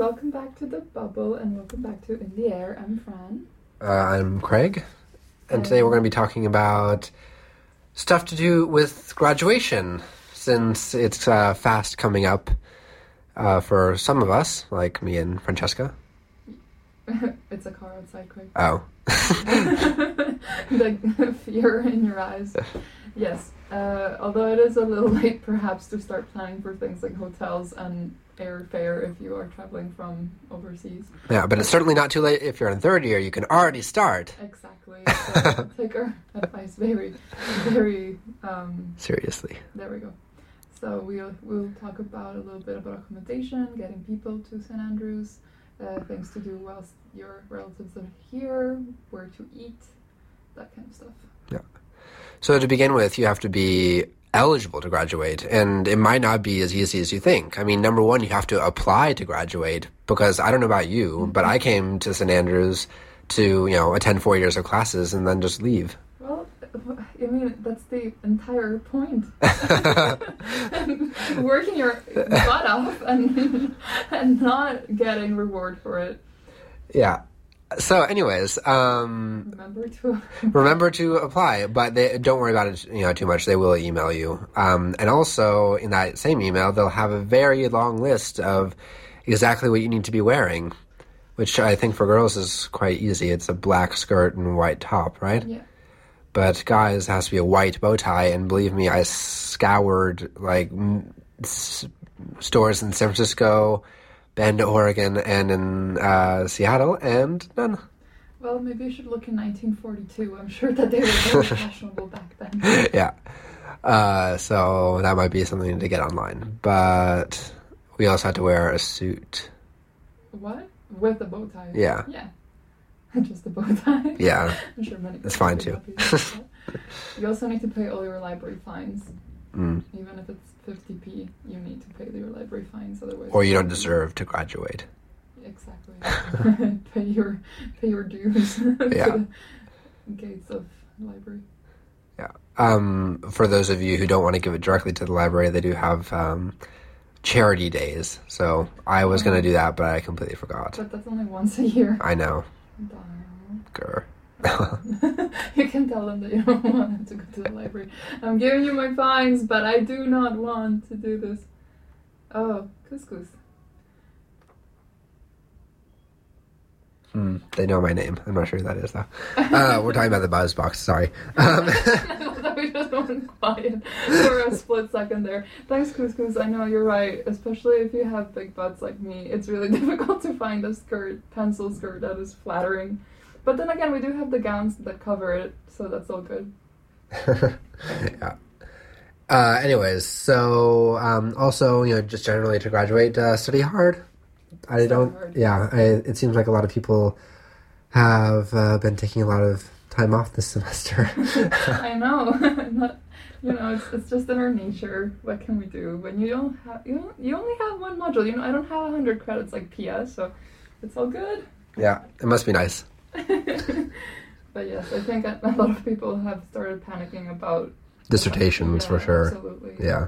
welcome back to The Bubble, and welcome back to In the Air. I'm Fran. I'm Craig, and today we're going to be talking about stuff to do with graduation, since it's fast coming up for some of us, like me and Francesca. It's a car outside, Craig. Oh. The fear in your eyes. Yes, although it is a little late perhaps to start planning for things like hotels and airfare if you are traveling from overseas. Yeah, but it's certainly not too late if you're in third year. You can already start. Exactly. So take our advice very, very... seriously. There we go. So we'll talk about a little bit about accommodation, getting people to St. Andrews, things to do whilst your relatives are here, where to eat, that kind of stuff. Yeah. So to begin with, you have to be eligible to graduate, and it might not be as easy as you think. I mean, number one, you have to apply to graduate, because I don't know about you, but I came to St. Andrews to, attend 4 years of classes and then just leave. Well, I mean, that's the entire point. Working your butt off and not getting reward for it. Yeah. So, anyways, remember to apply, but don't worry about it, too much. They will email you, and also in that same email, they'll have a very long list of exactly what you need to be wearing, which I think for girls is quite easy. It's a black skirt and white top, right? Yeah. But guys, it has to be a white bow tie, and believe me, I scoured stores in San Francisco, Bend, Oregon, and in Seattle, and none. Well, maybe you should look in 1942. I'm sure that they were very fashionable back then. Yeah. So that might be something to get online. But we also had to wear a suit. What? With a bow tie? Yeah. Yeah. Just a bow tie? Yeah. I'm sure many That's fine, too. You also need to pay all your library fines. Mm. Even if it's 50p, you need to pay your library fines, otherwise... Or you don't deserve to graduate. Exactly. pay your dues to the gates of the library. Yeah. For those of you who don't want to give it directly to the library, they do have charity days. So I was going to do that, but I completely forgot. But that's only once a year. I know. Darn. Grr. You can tell them that you don't want to go to the library. I'm giving you my fines, but I do not want to do this. Oh, couscous. They know my name. I'm not sure who that is, though. We're talking about the BuzzBox, sorry. We just went quiet for a split second there. Thanks, couscous. I know you're right. Especially if you have big butts like me, it's really difficult to find a pencil skirt that is flattering. But then again, we do have the gowns that cover it, so that's all good. Yeah. Anyways, so also, just generally to graduate, study hard. It seems like a lot of people have been taking a lot of time off this semester. I know. It's just in our nature. What can we do when you don't have you only have one module? I don't have 100 credits like PS, so it's all good. Yeah, it must be nice. But yes, I think a lot of people have started panicking about dissertations for sure. Absolutely. Yeah.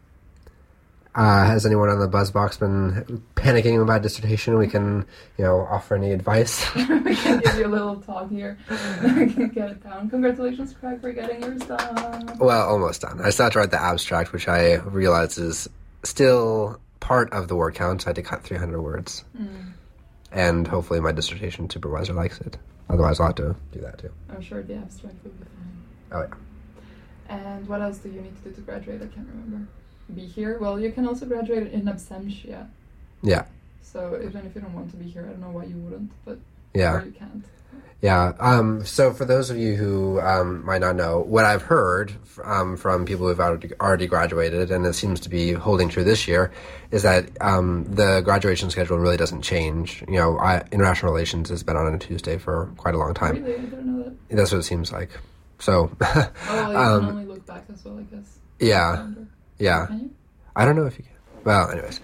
Has anyone on the BuzzBox been panicking about dissertation? We can, offer any advice. We can give you a little talk here. We can get it down. Congratulations, Craig, for getting yours done. Well, almost done. I still have to write the abstract, which I realize is still part of the word count. So I had to cut 300 words. And hopefully my dissertation supervisor likes it. Otherwise, I'll have to do that too. I'm sure the abstract will be fine. Oh, yeah. And what else do you need to do to graduate? I can't remember. Be here? Well, you can also graduate in absentia. Yeah. So even if you don't want to be here, I don't know why you wouldn't, but yeah. Or you can't. Yeah. So for those of you who might not know, what I've heard from people who've already graduated, and it seems to be holding true this year, is that the graduation schedule really doesn't change. International relations has been on a Tuesday for quite a long time. Really? I didn't know that. That's what it seems like. So. You can only look back as well, I guess. Yeah. Yeah. Can you? I don't know if you can. Well, anyways.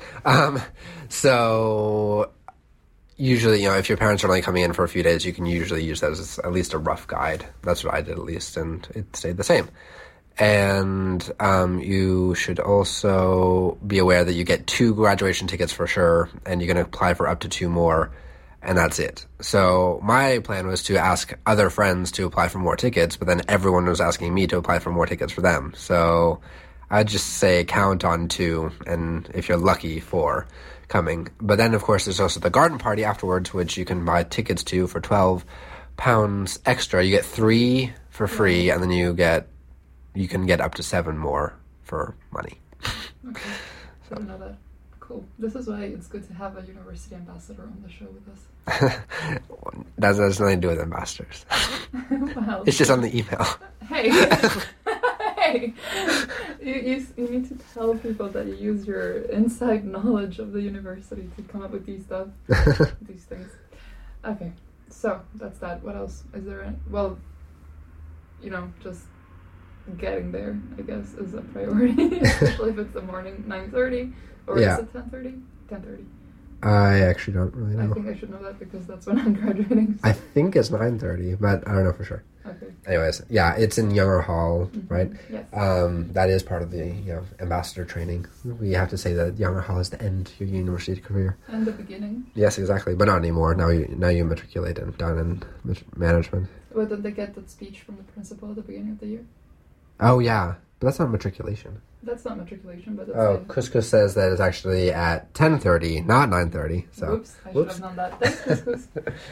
So usually, if your parents are only coming in for a few days, you can usually use that as at least a rough guide. That's what I did, at least, and it stayed the same. And you should also be aware that you get 2 graduation tickets for sure, and you're going to apply for up to 2 more, and that's it. So my plan was to ask other friends to apply for more tickets, but then everyone was asking me to apply for more tickets for them. So I'd just say count on 2, and if you're lucky, 4 coming. But then, of course, there's also the garden party afterwards, which you can buy tickets to for £12 extra. You get 3 for free, and then you can get up to 7 more for money. Okay, so I know that. Cool. This is why it's good to have a university ambassador on the show with us. That has nothing to do with ambassadors. Well, it's just on the email. Hey, hey, you need to tell people that you use your inside knowledge of the university to come up with these things. Okay, so that's that. What else is there? Well, just getting there, I guess, is a priority, especially if it's the morning, 9:30, or is it 10:30? 10:30. I actually don't really know. I think I should know that because that's when I'm graduating. So. I think it's 9:30, but I don't know for sure. Okay. Anyways, yeah, it's in Younger Hall, right? Yes. That is part of the ambassador training. We have to say that Younger Hall is the end of your university career. And the beginning. Yes, exactly, but not anymore. Now you matriculate down in management. Well, did they get that speech from the principal at the beginning of the year? Oh yeah, but that's not matriculation. That's not matriculation, but that's Couscous says that it's actually at 10:30, not 9:30. So. Whoops, I should have known that. Thanks, Couscous.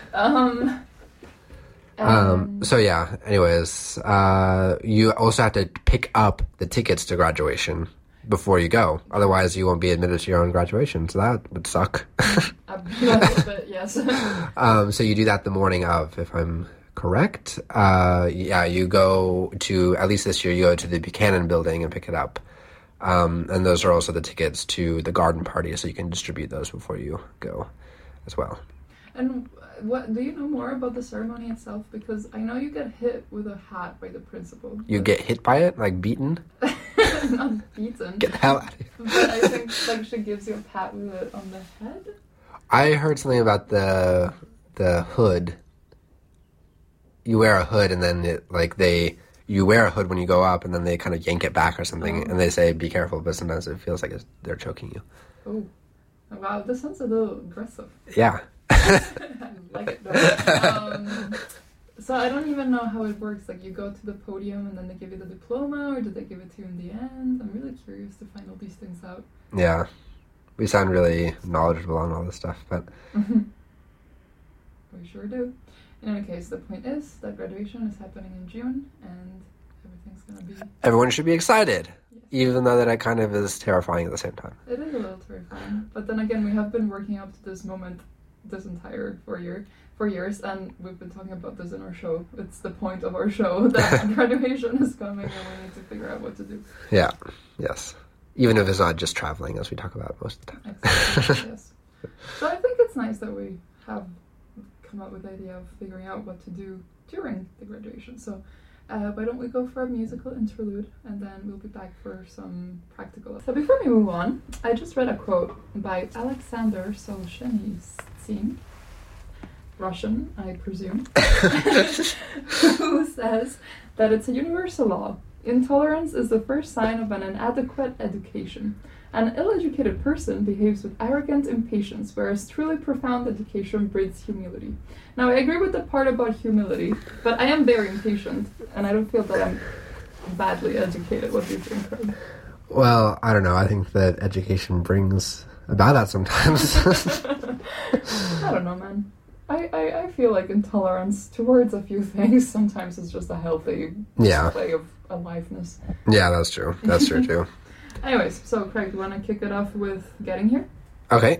So yeah, anyways, you also have to pick up the tickets to graduation before you go. Otherwise, you won't be admitted to your own graduation, so that would suck. A little bit, yes. So you do that the morning of, if I'm correct. You go to, at least this year, you go to the Buchanan building and pick it up. And those are also the tickets to the garden party, so you can distribute those before you go as well. And what do you know more about the ceremony itself? Because I know you get hit with a hat by the principal. You get hit by it? Like beaten? Not beaten. Get the hell out of here. But I think she gives you a pat with it on the head. I heard something about the hood. You wear a hood and then you wear a hood when you go up and then they kind of yank it back or something and they say be careful, but sometimes it feels like they're choking you. Oh, wow, this sounds a little aggressive. Yeah. I like it though. So I don't even know how it works. Like you go to the podium and then they give you the diploma, or do they give it to you in the end? I'm really curious to find all these things out. Yeah. We sound really knowledgeable on all this stuff, but... We sure do. In any case, the point is that graduation is happening in June and everything's going to be... Everyone should be excited, yes. Even though that it kind of is terrifying at the same time. It is a little terrifying. But then again, we have been working up to this moment this entire 4 years, and we've been talking about this in our show. It's the point of our show that graduation is coming and we need to figure out what to do. Yeah, yes. Even if it's not just traveling, as we talk about most of the time. Exactly, yes. So I think it's nice that we have come up with the idea of figuring out what to do during the graduation. So why don't we go for a musical interlude, and then we'll be back for some practical. So before we move on, I just read a quote by Alexander Solzhenitsyn, Russian, I presume, who says that it's a universal law. Intolerance is the first sign of an inadequate education. An ill-educated person behaves with arrogant impatience, whereas truly profound education breeds humility. Now, I agree with the part about humility, but I am very impatient, and I don't feel that I'm badly educated. What do you think, Craig? Well, I don't know. I think that education brings about that sometimes. I don't know, man. I feel like intolerance towards a few things sometimes is just a healthy display of aliveness. Yeah, that's true. That's true, too. Anyways, so Craig, do you want to kick it off with getting here? Okay.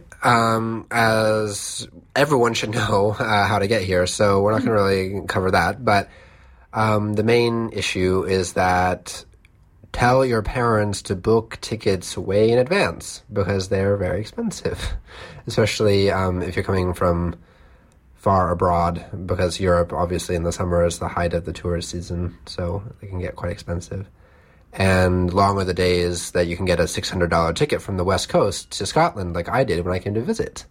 As everyone should know how to get here, so we're not going to really cover that. But the main issue is that tell your parents to book tickets way in advance because they're very expensive, especially if you're coming from far abroad, because Europe, obviously, in the summer is the height of the tourist season, so they can get quite expensive. And long are the days that you can get a $600 ticket from the West Coast to Scotland, like I did when I came to visit.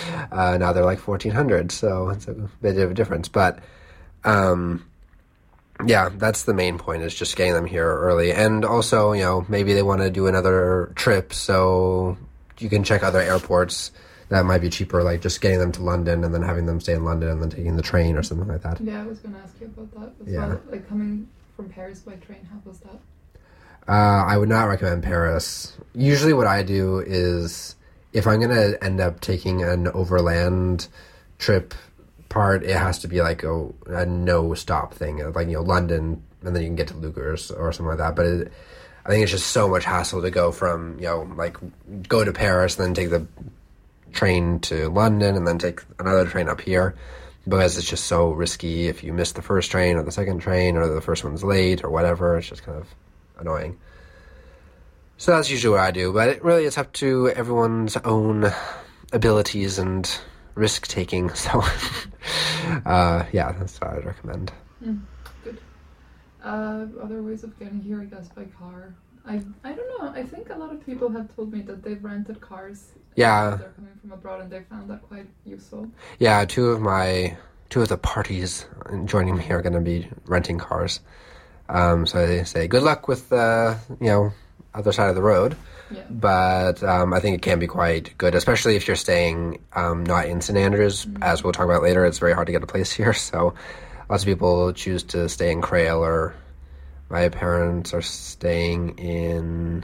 Now they're like $1,400, so it's a bit of a difference. But Yeah, that's the main point, is just getting them here early. And also, maybe they want to do another trip, so you can check other airports that might be cheaper, like just getting them to London and then having them stay in London and then taking the train or something like that. Yeah, I was going to ask you about that as Yeah. well. Like, coming from Paris by train, how was that? I would not recommend Paris. Usually what I do is, if I'm going to end up taking an overland trip part, it has to be like a no-stop thing. Like, London, and then you can get to Lugers or something like that. But I think it's just so much hassle to go from, like, go to Paris and then take the train to London and then take another train up here, because it's just so risky if you miss the first train or the second train or the first one's late or whatever. It's just kind of annoying. So that's usually what I do, but it's up to everyone's own abilities and risk-taking, so yeah, that's what I'd recommend. Good. Other ways of getting here, I guess, by car. I don't know, I think a lot of people have told me that they've rented cars. Yeah. They're coming from abroad and they found that quite useful. Yeah, two of the parties joining me are going to be renting cars. So they say good luck with the other side of the road. Yeah. But I think it can be quite good, especially if you're staying not in St. Andrews. As we'll talk about later, it's very hard to get a place here. So lots of people choose to stay in Crail, or my parents are staying in,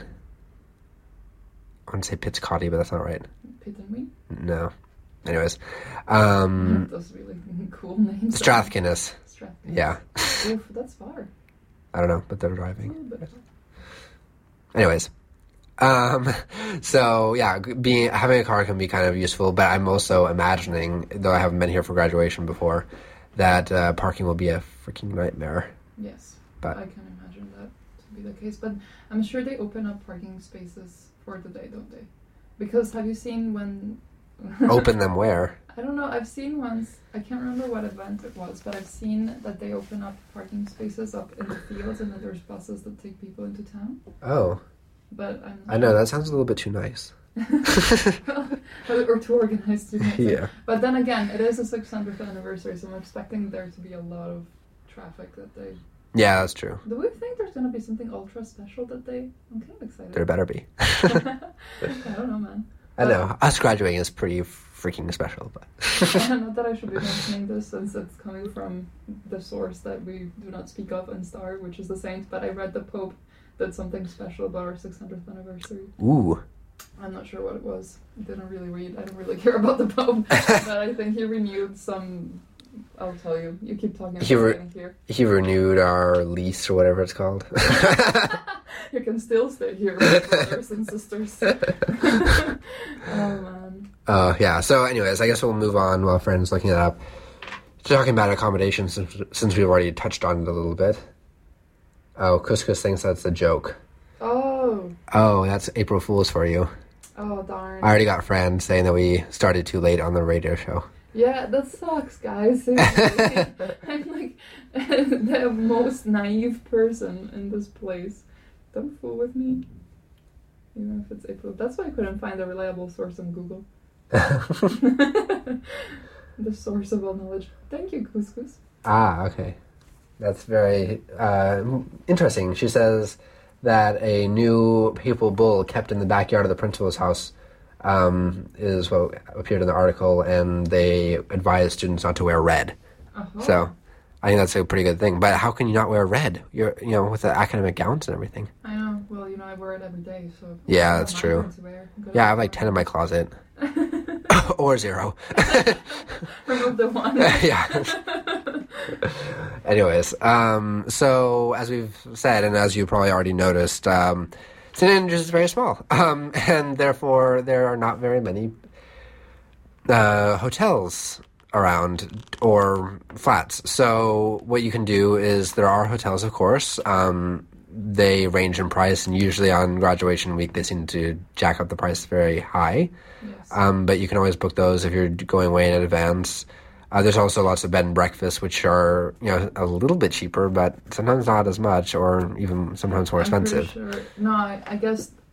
I want to say Pittscotty, but that's not right. Pittenwee? No. Anyways. Those really cool names. Strathkinnis. Strathkinnis. Yeah. Oof, that's far. I don't know, but they're driving. A little bit. Anyways. So yeah, having a car can be kind of useful, but I'm also imagining, though I haven't been here for graduation before, that parking will be a freaking nightmare. Yes, but I can imagine that to be the case. But I'm sure they open up parking spaces for the day, don't they? Because have you seen when... Open them where? I don't know. I've seen once. I can't remember what event it was, but I've seen that they open up parking spaces up in the fields, and then there's buses that take people into town. Oh. But I know, that sounds a little bit too nice. Or too organized, too nice. Yeah. But then again, it is a 600th anniversary, so I'm expecting there to be a lot of traffic that they... Yeah, that's true. Do we think there's going to be something ultra special that they... I'm kind of excited. There better be. I don't know, man. I know. Us graduating is pretty freaking special, but... Not that I should be mentioning this, since it's coming from the source that we do not speak of in Star, which is the Saints, but I read the Pope did something special about our 600th anniversary. Ooh. I'm not sure what it was. I didn't really read. I don't really care about the Pope. But I think he renewed some... I'll tell you. You keep talking about staying here. He renewed our lease, or whatever it's called. You can still stay here with brothers and sisters. Oh, man. Yeah. So anyways, I guess we'll move on while Friend's looking it up. Talking about accommodations, since we've already touched on it a little bit. Oh, Couscous thinks that's a joke. Oh. Oh, that's April Fool's for you. Oh, darn. I already got Fran saying that we started too late on the radio show. Yeah, that sucks, guys. Seriously. I'm like the most naive person in this place. Don't fool with me. Even if it's April. That's why I couldn't find a reliable source on Google. The source of all knowledge. Thank you, Couscous. Ah, okay. That's very interesting. She says that a new papal bull kept in the backyard of the principal's house is what appeared in the article, and they advise students not to wear red. Uh-huh. So I think that's a pretty good thing. But how can you not wear red? You're, with the academic gowns and everything. I know. Well, I wear it every day, so... Yeah, that's true. Yeah, I have like 10 in my closet. Or 0. Remove the 1. Yeah. Anyways, so as we've said, and as you probably already noticed, St. Andrews is very small, and therefore there are not very many hotels around or flats. So what you can do is, there are hotels, of course. They range in price, and usually on graduation week they seem to jack up the price very high. Yes. But you can always book those if you're going way in advance. There's also lots of bed and breakfast, which are a little bit cheaper, but sometimes not as much, or even sometimes more expensive. Sure. No, I guess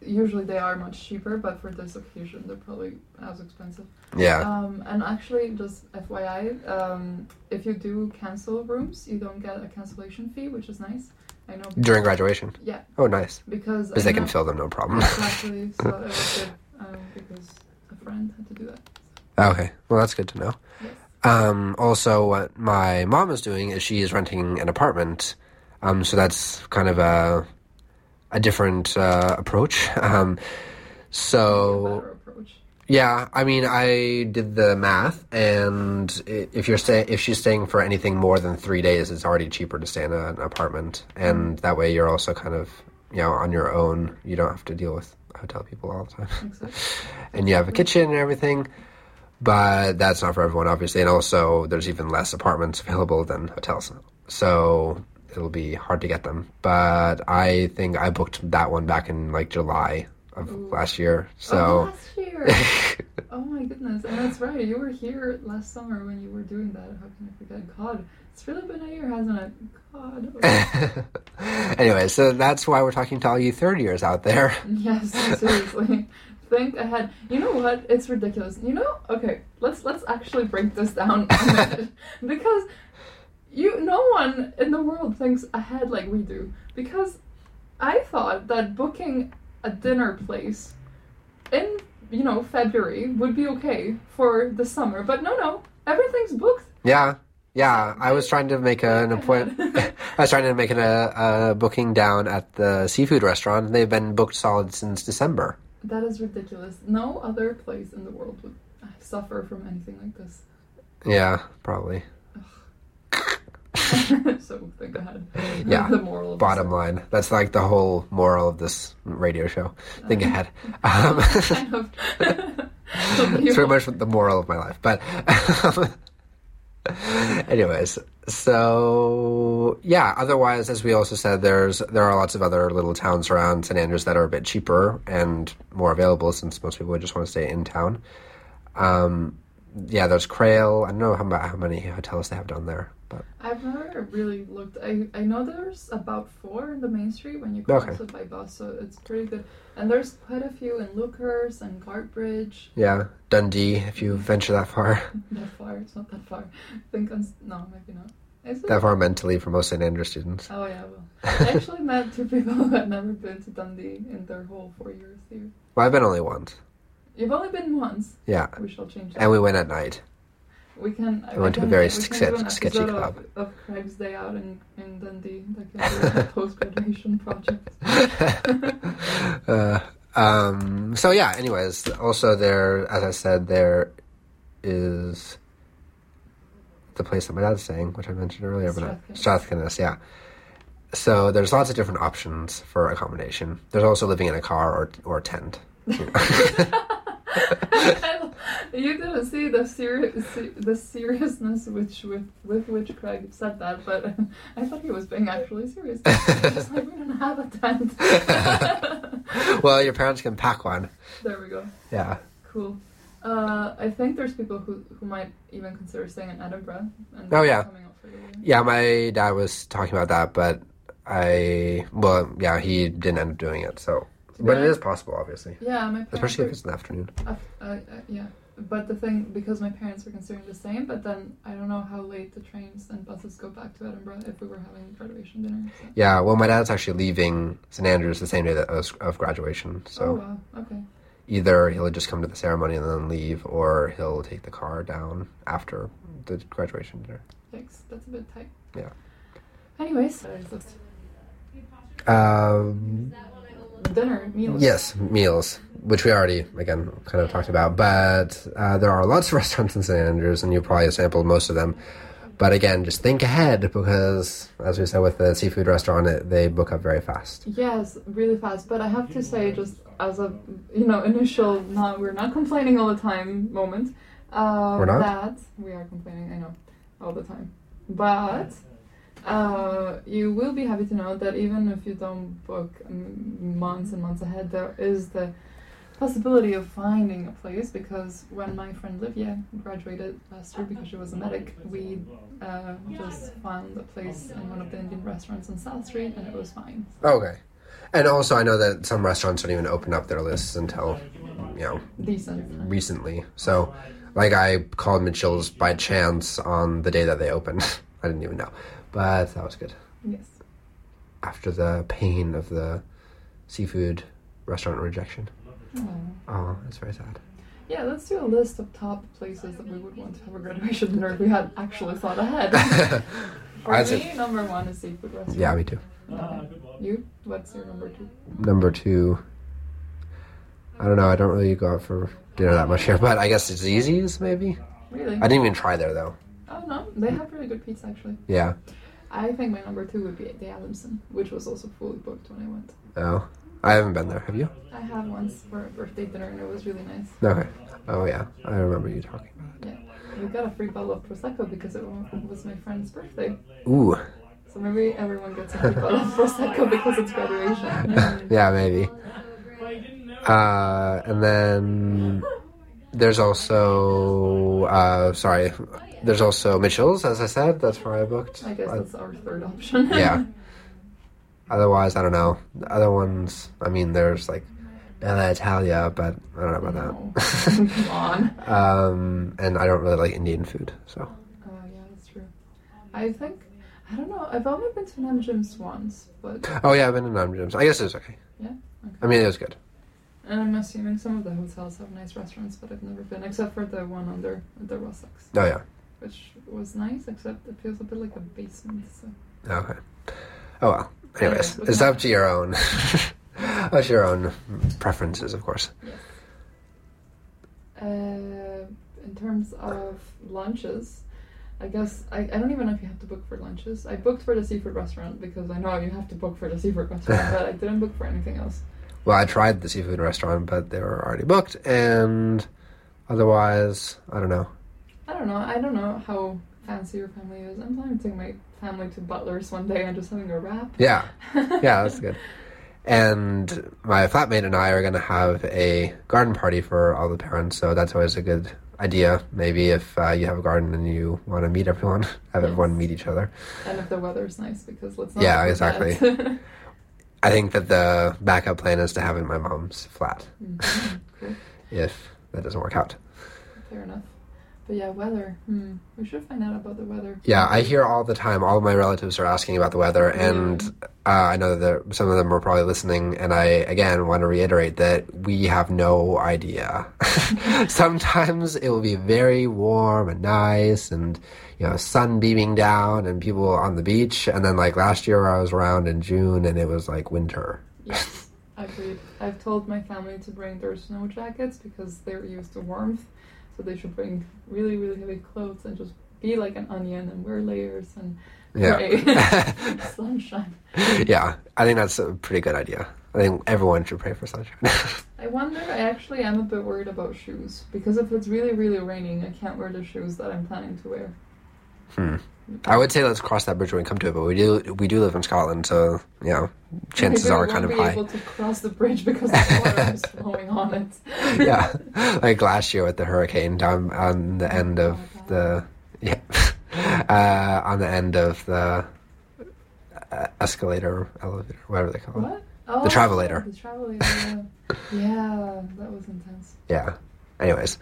usually they are much cheaper, but for this occasion they're probably as expensive. Yeah. And actually, just FYI, if you do cancel rooms, you don't get a cancellation fee, which is nice. I know. During graduation? Yeah. Oh, nice. Because they can fill them, no problem. Exactly. So it was good because a friend had to do that. Okay. Well, that's good to know. Yes. Also, what my mom is doing is she is renting an apartment. So that's kind of a different approach. So... Yeah, I mean, I did the math, and if she's staying for anything more than 3 days, it's already cheaper to stay in an apartment, and that way you're also kind of, on your own. You don't have to deal with hotel people all the time. Exactly. And you have a kitchen and everything, but that's not for everyone, obviously, and also there's even less apartments available than hotels, so it'll be hard to get them. But I think I booked that one back in, July of last year, so... last year! Oh my goodness, and that's right, you were here last summer when you were doing that. How can I forget? God, it's really been a year, hasn't it? God. Anyway, so that's why we're talking to all you third years out there. Yes, seriously. Think ahead. You know what? It's ridiculous. Okay, let's actually break this down a minute. Because no one in the world thinks ahead like we do. Because I thought that booking a dinner place in, February would be okay for the summer. But no, everything's booked. Yeah. I was trying to make an appointment. I was trying to make a booking down at the seafood restaurant, and they've been booked solid since December. That is ridiculous. No other place in the world would suffer from anything like this. Yeah, probably. So think ahead. Yeah. The moral of bottom line. That's the whole moral of this radio show. Think ahead. Kind of. It's pretty much the moral of my life. But anyways, so yeah, otherwise, as we also said, there are lots of other little towns around St. Andrews that are a bit cheaper and more available, since most people would just want to stay in town. Yeah, there's Crail. I don't know how many hotels they have down there, but I've never really looked. I know there's about 4 in the main street when you cross it by bus, so it's pretty good. And there's quite a few in Lookers and Guardbridge. Yeah, Dundee, if you venture that far. That far? It's not that far. No, maybe not. Is it? That far mentally for most St. Andrews students. Oh yeah, well, I actually met 2 people who had never been to Dundee in their whole 4 years here. Well, I've been only once. You've only been once? Yeah. We shall change that. And we went at night. We went to a very sketchy club. Of Craig's Day Out in Dundee. That can be a post-graduation project. So yeah, anyways, also there, as I said, there is the place that my dad's staying, which I mentioned earlier, but Strathconness, yeah. So there's lots of different options for accommodation. There's also living in a car or tent. You didn't see the seriousness with which Craig said that, but I thought he was being actually serious. He's like, we don't have a tent. Well, your parents can pack one. There we go. Yeah. Cool. I think there's people who might even consider staying in Edinburgh. And yeah. Coming up for you. Yeah, my dad was talking about that, but he didn't end up doing it, so... But it is possible, obviously. Yeah, my parents... Especially if it's in the afternoon. Yeah. But the thing, because my parents were considering the same, but then I don't know how late the trains and buses go back to Edinburgh if we were having graduation dinner. So. Yeah, well, my dad's actually leaving St. Andrews the same day of graduation, so... Oh, wow, okay. Either he'll just come to the ceremony and then leave, or he'll take the car down after the graduation dinner. Thanks, that's a bit tight. Yeah. Anyways. Dinner, meals. Yes, meals, which we already, again, kind of talked about. But there are lots of restaurants in St. Andrews, and you probably sampled most of them. But again, just think ahead, because, as we said with the seafood restaurant, they book up very fast. Yes, really fast. But I have to say, just as a, initial, we're not complaining all the time moment. We're not? That we are complaining, I know, all the time. But... you will be happy to know that even if you don't book months and months ahead, there is the possibility of finding a place, because when my friend Livia graduated last year because she was a medic, we just found a place in one of the Indian restaurants on South Street, and it was fine. Okay. And also, I know that some restaurants don't even open up their lists until, Decent. recently. So, like, I called Mitchell's by chance on the day that they opened. I didn't even know. But that was good. Yes. After the pain of the seafood restaurant rejection. Oh, that's very sad. Yeah, let's do a list of top places that we would want to have a graduation dinner if we had actually thought ahead. For me, number 1 is seafood restaurant. Yeah, me too. You? What's your number 2? Number 2, I don't know. I don't really go out for dinner that much here, but I guess it's Easy's, maybe? Really? I didn't even try there, though. Oh, no. They have really good pizza, actually. Yeah. I think my number 2 would be the Adamson, which was also fully booked when I went. Oh. I haven't been there. Have you? I had once for a birthday dinner, and it was really nice. Okay. Oh, yeah. I remember you talking about it. Yeah. We got a free bottle of Prosecco because it was my friend's birthday. Ooh. So maybe everyone gets a free bottle of Prosecco because it's graduation. Yeah, maybe. And then there's also, there's also Mitchell's, as I said. That's where I booked. I guess that's our third option. Yeah. Otherwise, I don't know. The other ones, I mean, there's like Bella Italia, but I don't know about that. Come on. And I don't really like Indian food, so. Oh, yeah, that's true. I don't know. I've only been to Nam Jim's once, but... Oh, yeah, I've been to Nam Jim's. I guess it was okay. Yeah? Okay. I mean, it was good. And I'm assuming some of the hotels have nice restaurants, but I've never been, except for the one under the Russax. Oh, yeah. Which was nice, except it feels a bit like a basement, so... Okay. Oh, well. Anyways, it's up to your own... What's your own preferences, of course. Yes. In terms of lunches, I guess I don't even know if you have to book for lunches. I booked for the seafood restaurant because I know you have to book for the seafood restaurant, but I didn't book for anything else. Well, I tried the seafood restaurant, but they were already booked, and otherwise, I don't know. I don't know how fancy your family is. I'm planning to take my family to Butler's one day and just having a wrap. Yeah. Yeah, that's good. And my flatmate and I are going to have a garden party for all the parents, so that's always a good idea. Maybe if you have a garden and you want to meet everyone, have everyone meet each other. And if the weather's nice, because let's not Yeah, exactly. I think that the backup plan is to have it in my mom's flat. Mm-hmm. Cool. If that doesn't work out. Fair enough. But yeah, weather. We should find out about the weather. Yeah, I hear all the time. All of my relatives are asking about the weather, and I know that some of them are probably listening, and I, again, want to reiterate that we have no idea. Sometimes it will be very warm and nice, and, sun beaming down, and people on the beach, and then, like, last year I was around in June, and it was, like, winter. Yes, agreed. I've told my family to bring their snow jackets because they're used to warmth. So they should bring really, really heavy clothes and just be like an onion and wear layers and pray. Sunshine. Yeah, I think that's a pretty good idea. I think everyone should pray for sunshine. I wonder, I actually am a bit worried about shoes. Because if it's really, really raining, I can't wear the shoes that I'm planning to wear. I would say let's cross that bridge when we come to it, but we do live in Scotland, so chances are kind of high. Maybe we won't be able to cross the bridge because the water is flowing on it. Yeah, like last year with the hurricane down on the end of the escalator, elevator, whatever they call it. What? Oh, the travelator. The travelator. Yeah, that was intense. Yeah. Anyways.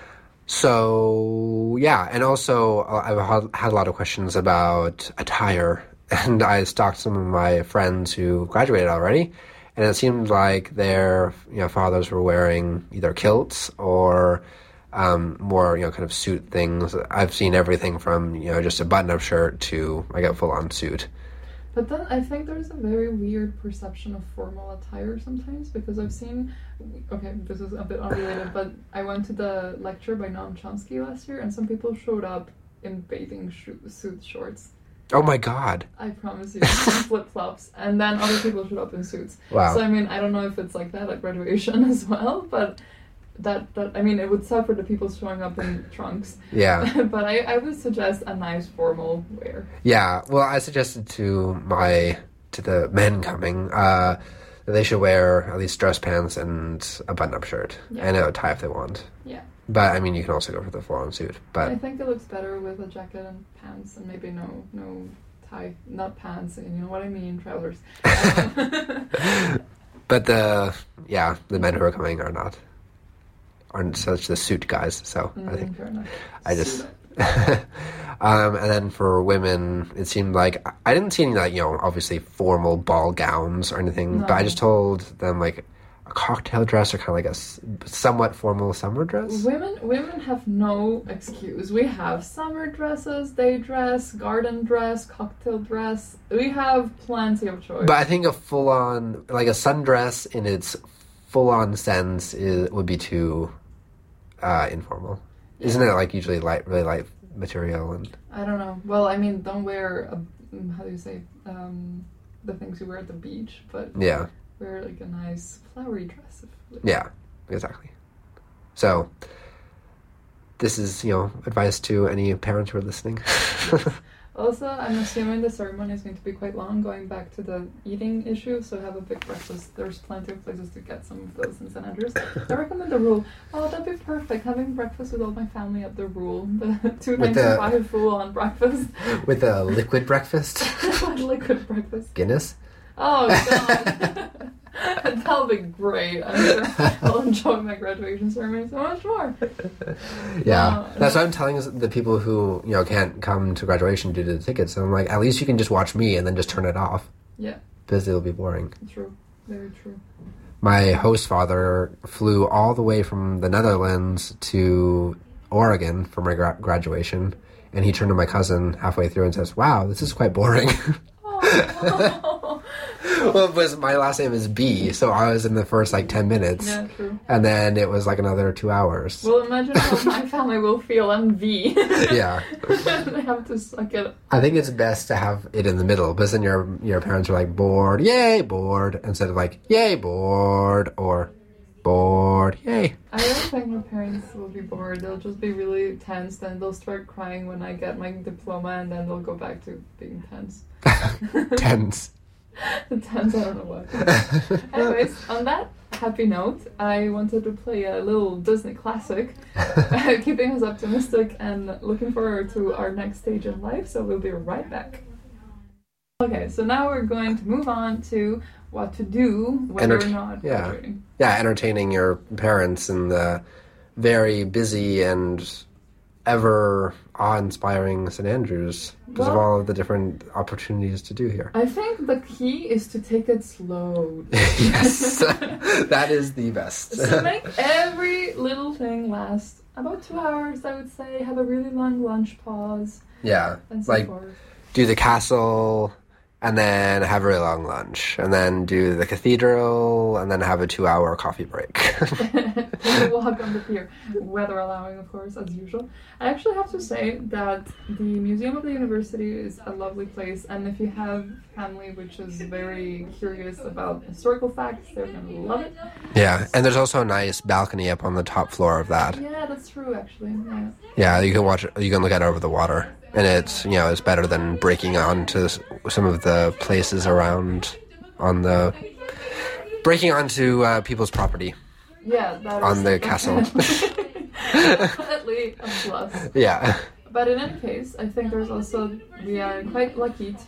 So, yeah, and also I've had a lot of questions about attire, and I stalked some of my friends who graduated already, and it seemed like their fathers were wearing either kilts or more kind of suit things. I've seen everything from just a button-up shirt to like a full-on suit. But then I think there's a very weird perception of formal attire sometimes, because I've seen, okay, this is a bit unrelated, but I went to the lecture by Noam Chomsky last year, and some people showed up in bathing suit shorts. Oh my god. I promise you, flip-flops. And then other people showed up in suits. Wow. So I mean, I don't know if it's like that at graduation as well, but that I mean, it would suck for the people showing up in trunks. Yeah. But I would suggest a nice formal wear. Yeah. Well, I suggested to the men coming that they should wear at least dress pants and a button-up shirt and a tie if they want. Yeah. But I mean, you can also go for the full-on suit. But I think it looks better with a jacket and pants and maybe no tie, not pants. You know what I mean, trousers. But the men who are coming aren't such the suit guys. So I think fair enough. I just. And then for women, it seemed like I didn't see any like obviously formal ball gowns or anything, but I just told them like a cocktail dress or kind of like a somewhat formal summer dress. Women have no excuse. We have summer dresses, day dress, garden dress, cocktail dress. We have plenty of choice. But I think a full-on, like a sundress in its full-on sense would be too informal. Yeah. Isn't it like usually really light material? And I don't know. Well, I mean, don't wear how do you say the things you wear at the beach, but yeah. Wear like a nice flowery dress. Yeah, exactly. So, this is, advice to any parents who are listening. Also, I'm assuming the ceremony is going to be quite long, going back to the eating issue, so have a big breakfast. There's plenty of places to get some of those in St. Andrews. I recommend the Rule. Oh, that'd be perfect, having breakfast with all my family at the Rule. The 2 times 5 full-on breakfast. With a liquid breakfast? What liquid breakfast? Guinness? Oh, God. That'll be great. I'm sure I'll enjoy my graduation ceremony so much more. Yeah. That's what I'm telling the people who, can't come to graduation due to the tickets. So I'm like, at least you can just watch me and then just turn it off. Yeah. Because it'll be boring. True. Very true. My host father flew all the way from the Netherlands to Oregon for my graduation. And he turned to my cousin halfway through and says, "Wow, this is quite boring." Oh. Well, my last name is B, so I was in the first 10 minutes. Yeah, true. And then it was another 2 hours. Well, imagine how my family will feel on V. Yeah. They have to suck it. I think it's best to have it in the middle, because then your parents are like, bored, yay, bored, instead of yay, bored, or bored, yay. I don't think my parents will be bored. They'll just be really tense, and they'll start crying when I get my diploma, and then they'll go back to being tense. Tense. The tense, I don't know what. Anyways, on that happy note, I wanted to play a little Disney classic, keeping us optimistic and looking forward to our next stage in life, so we'll be right back. Okay, so now we're going to move on to what to do when you're not graduating. Yeah, entertaining your parents in the very busy and ever awe-inspiring St. Andrews because of all of the different opportunities to do here. I think the key is to take it slow. Yes, that is the best. So make every little thing last about 2 hours, I would say. Have a really long lunch pause. Yeah, and so forth. Do the castle, and then have a really long lunch, and then do the cathedral, and then have a 2-hour coffee break. Take a walk on the pier, weather allowing, of course, as usual. I actually have to say that the Museum of the University is a lovely place, and if you have family which is very curious about historical facts, they're going to love it. Yeah, and there's also a nice balcony up on the top floor of that. Yeah, that's true, actually. Yeah, you can look at it over the water. And it's, it's better than breaking onto some of the places around breaking onto people's property. Yeah, that on the castle. Definitely a plus. Yeah. But in any case, I think we are quite lucky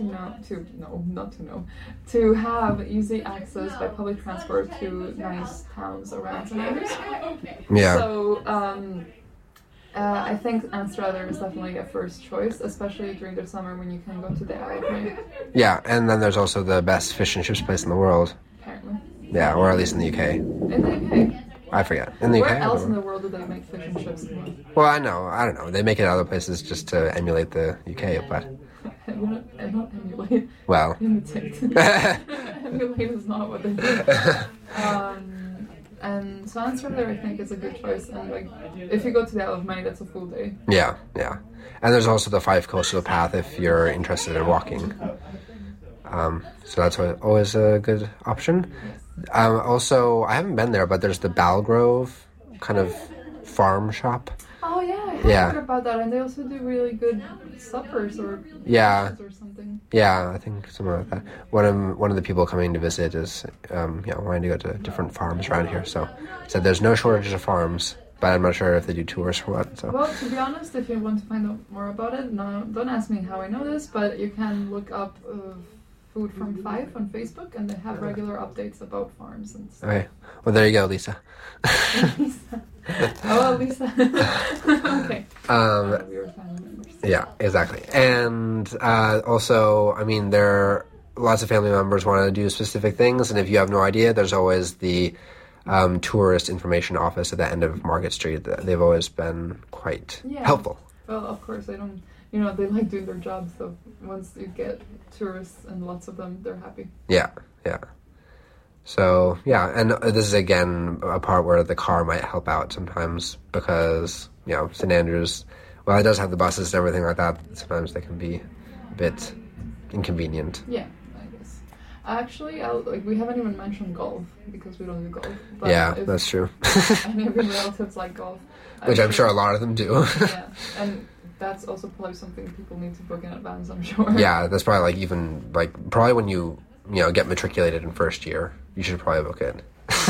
to have easy access by public transport to nice towns around St. Andrews. Yeah. So, I think Anstruther is definitely a first choice, especially during the summer when you can go to the Isle of May. Yeah, and then there's also the best fish and chips place in the world. Apparently. Yeah, or at least in the UK. In the UK? I forget. In the UK? Where else in the world do they make fish and chips? Well, I don't know. They make it other places just to emulate the UK, but... Not emulate. Well. Imitate. Emulate is not what they do. And so Anstruther, I think, is a good choice. And if you go to the Isle of May, that's a full day. Yeah. And there's also the Fife Coastal Path if you're interested in walking. So that's always a good option. Also, I haven't been there, but there's the Balgrove kind of farm shop. Oh yeah, I heard about that, and they also do really good suppers or something. Yeah, I think something like that. One of the people coming to visit is wanting to go to different farms around here, so said there's no shortage of farms. but I'm not sure if they do tours or what. So. Well, to be honest, if you want to find out more about it, no, don't ask me how I know this, but you can look up Food from Five on Facebook, and they have regular updates about farms and stuff. Okay. Well, there you go, Lisa. Lisa. Oh, Lisa. Okay. We were family members. Yeah, exactly. And also, I mean, there are lots of family members want to do specific things, and if you have no idea, there's always the tourist information office at the end of Market Street. They've always been quite helpful. Well, of course, they don't. You know, they like doing their job, so once you get tourists and lots of them, they're happy. Yeah. So, yeah, and this is, again, a part where the car might help out sometimes because, you know, St. Andrews, well, it does have the buses and everything like that. Sometimes they can be a bit inconvenient. Yeah, I guess. Actually, we haven't even mentioned golf because we don't do golf. But yeah, that's true. Any of your relatives like golf. Which I'm sure a lot of them do. Yeah, and that's also probably something people need to book in advance, I'm sure. Yeah, that's probably probably when you get matriculated in first year, you should probably book it.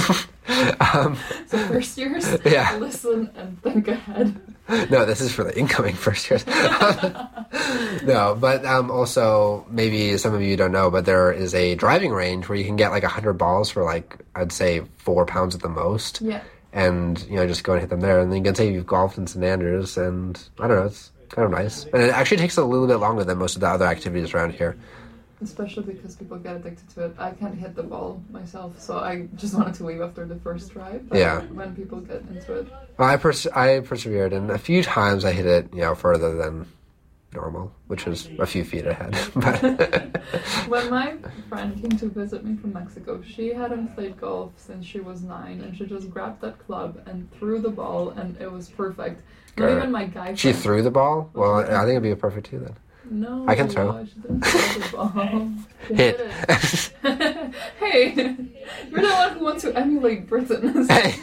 So first years, listen and think ahead. No, this is for the incoming first years. No, but also maybe some of you don't know, but there is a driving range where you can get 100 balls for I'd say £4 at the most. Yeah. And just go and hit them there, and then you can say you've golfed in St. Andrews, and I don't know, it's kind of nice. And it actually takes a little bit longer than most of the other activities around here. Especially because people get addicted to it. I can't hit the ball myself, so I just wanted to leave after the first try. Yeah. When people get into it. Well, I persevered, and a few times I hit it, further than normal, which was a few feet ahead. But when my friend came to visit me from Mexico, she hadn't played golf since she was 9, and she just grabbed that club and threw the ball, and it was perfect. Not even my guy friend. She threw the ball? Well, I think it'd be a perfect too then. No, I can throw. She didn't throw the ball. She hit it. Hey, you're the one who wants to emulate Britain.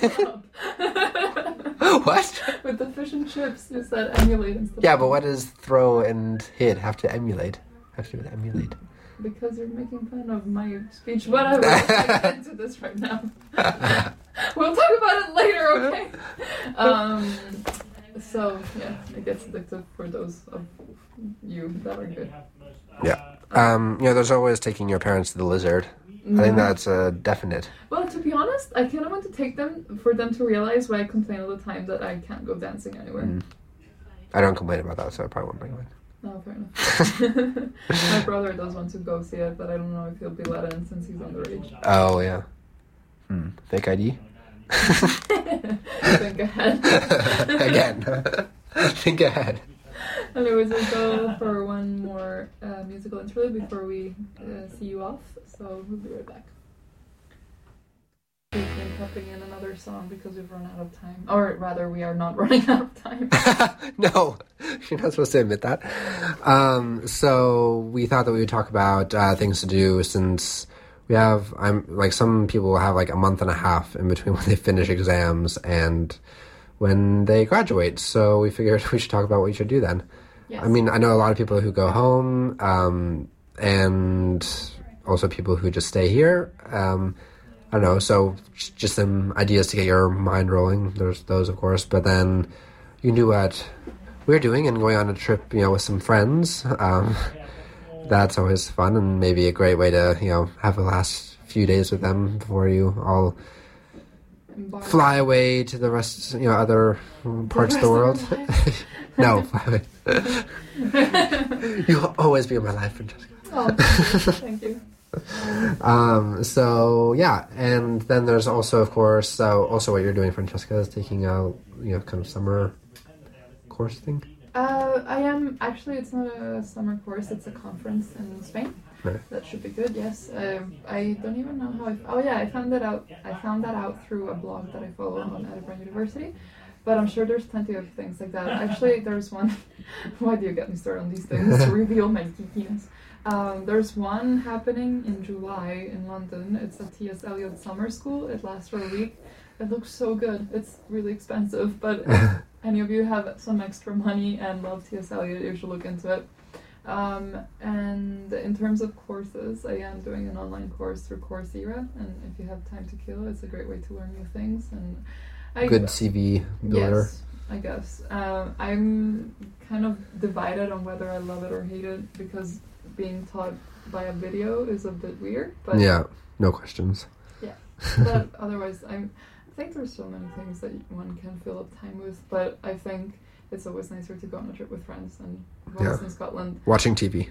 What? With the fish and chips, you said emulate and stuff. Yeah, but what does throw and hit have to emulate? Have to do with emulate? Because you're making fun of my speech. Whatever. Let's get into this right now. We'll talk about it later, okay? So, yeah, it gets addictive for those of you that are good. Yeah. There's always taking your parents to the Lizard. I think that's a definite. Well, to be honest, I kind of want to take them for them to realize why I complain all the time that I can't go dancing anywhere. I don't complain about that, so I probably won't bring them in. No, fair enough. My brother does want to go see it, but I don't know if he'll be let in since he's underage. Oh, yeah. Fake ID? Think ahead. Again. Think ahead. Anyways, we'll go for one more musical interlude before we see you off. So we'll be right back. We've been popping in another song because we've run out of time. Or rather, we are not running out of time. No, you're not supposed to admit that. So we thought that we would talk about things to do since we have, some people have a month and a half in between when they finish exams and when they graduate. So we figured we should talk about what you should do then. Yes. I mean, I know a lot of people who go home, and also people who just stay here. I don't know, so just some ideas to get your mind rolling. There's those, of course, but then you can do what we're doing and going on a trip, with some friends. That's always fun and maybe a great way to, have the last few days with them before you all fly away to the rest, other parts of the world. No, fly away. You'll always be in my life, Francesca. Oh, thank you. So yeah, and then there's also, of course, also what you're doing, Francesca, is taking a kind of summer course thing. I am actually. It's not a summer course. It's a conference in Spain. Right. That should be good. Yes. I don't even know how. I found that out. I found that out through a blog that I follow on Edinburgh University. But I'm sure there's plenty of things like that. Actually, there's one. Why do you get me started on these things? To reveal my geekiness. There's one happening in July in London. It's a T.S. Eliot summer school. It lasts for a week. It looks so good. It's really expensive, but if any of you have some extra money and love T.S. Eliot, you should look into it. And in terms of courses, I am doing an online course through Coursera, and if you have time to kill, it's a great way to learn new things. And good CV builder. Yes, I guess. I'm kind of divided on whether I love it or hate it because being taught by a video is a bit weird. But yeah, no questions. Yeah, but otherwise, I think there's so many things that one can fill up time with. But I think it's always nicer to go on a trip with friends and whilst in Scotland. Watching TV.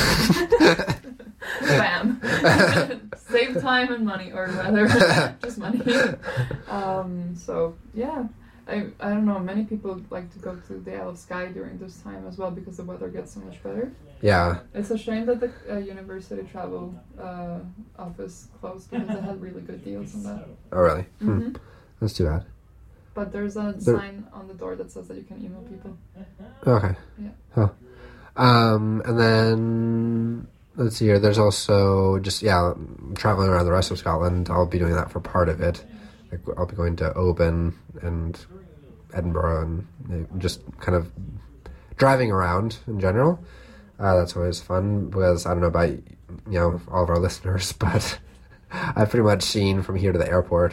Bam. Save time and money, or rather, just money. So yeah, I don't know. Many people like to go to the Isle of Skye during this time as well because the weather gets so much better. Yeah. It's a shame that the university travel office closed because they had really good deals on that. Oh really? Mm-hmm. That's too bad. But there's a sign on the door that says that you can email people. Okay. Yeah. Huh. And then let's see here. There's also just traveling around the rest of Scotland. I'll be doing that for part of it. Like, I'll be going to Oban and Edinburgh and just kind of driving around in general. That's always fun because I don't know about all of our listeners, but I've pretty much seen from here to the airport.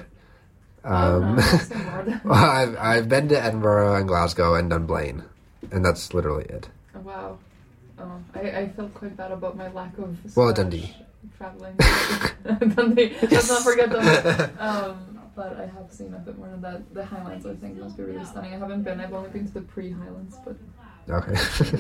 I've been to Edinburgh and Glasgow and Dunblane, and that's literally it. Oh, wow. Oh, I felt quite bad about my lack of Dundee. Traveling. Dundee. Let's not forget Dundee. But I have seen a bit more than that. The Highlands, I think, must be really stunning. I haven't been. I've only been to the pre-Highlands, but... Okay.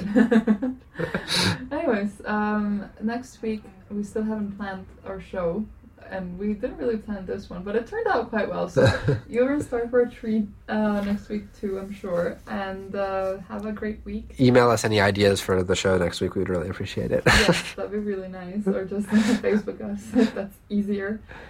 Anyways, next week, we still haven't planned our show. And we didn't really plan this one, but it turned out quite well. So you're in store for a treat next week too, I'm sure. And have a great week. Email us any ideas for the show next week. We'd really appreciate it. Yes, that'd be really nice. Or just Facebook us if that's easier.